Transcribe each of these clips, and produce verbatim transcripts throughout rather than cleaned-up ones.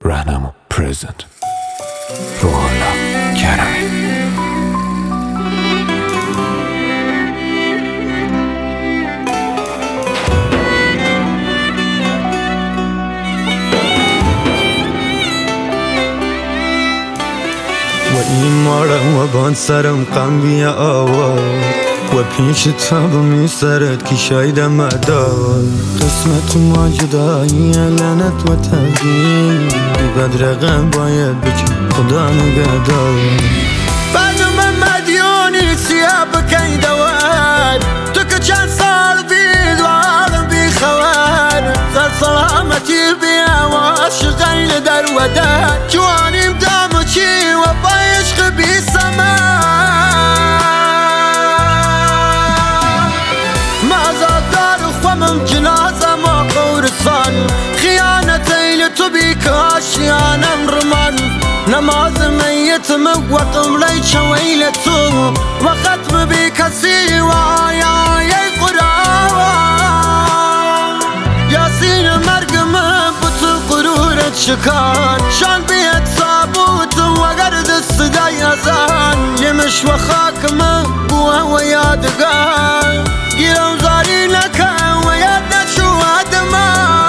راهنما پرزنت روحالله کرمی. و ایمارم و بان سرم قم بیا آوار و پیش تاب می سرت کی شایدم مدار قسمت ما جدایی لعنت و تقدیر بدرقم باید بکن خدا نگهدار برنامه مدیونی سیاه بکی دوار تو که چند سال بید و عالم بی خبر سر سلامتی بی عواش غیل در ودر جوانیم دامو چی و با عشق بی سمر مازادار خوامم جنازم و قورسان خیانتی لتو بی کاشیانم رمان نماز میتم وقم لی چویل تو و ختم بی کسی و آیای قرآن یاسین مرگم بطو قرورت شکان شان بیت ثابوت و گرد صدای ازان یمش و خاکم بوه و یادگار گیرم زاری نکن و یاد نشو آدمان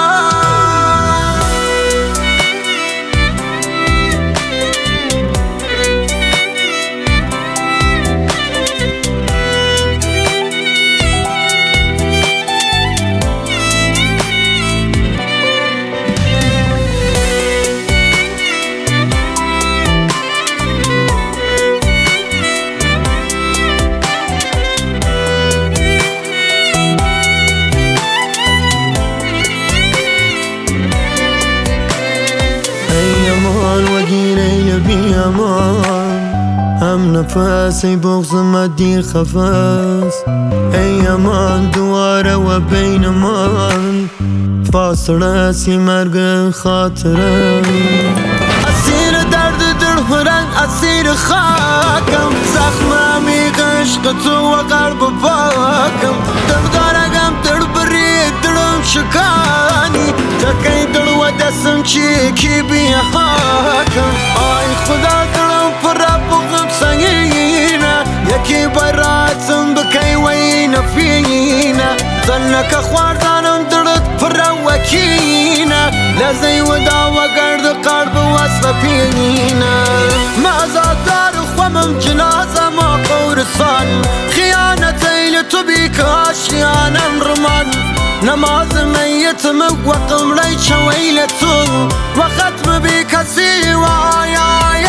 بی امان هم نفس ای بغض مدی خفاس ای امان دواره و بین من فاصله سی مرگ خاطره اسیر درد دل هرن اسیر خاکم زخممی عشق تو و قلب پاکم دل دارگم دل بری دلم شکانی تکی دل و دستم چی کی بی حاکم آی خدا دلم پر بغم سنگینه یکی براتم بکی وی نفینه زنک خواردانم دلت پر وکینه لزی و دا و گرد قلب وصل پینه مازادار خوامم جنازم و قورسان خیانتی لتو بی کاشیانم رمان نماز میتم وقم لی چویل تو و ختم بی کسی و آیای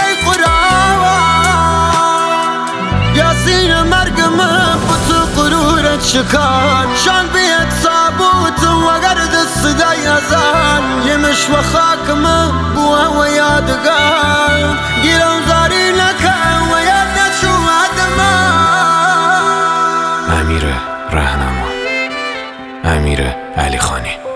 قرآن یاسین مرگم بطو قرورت شکان شان بیت ثابوت و گرد صدای ازان یمش و خاکم بوه و یادگار گیرم زاری نکن و یاد نشو آدمان امیر راهنما، امیر علی خانی.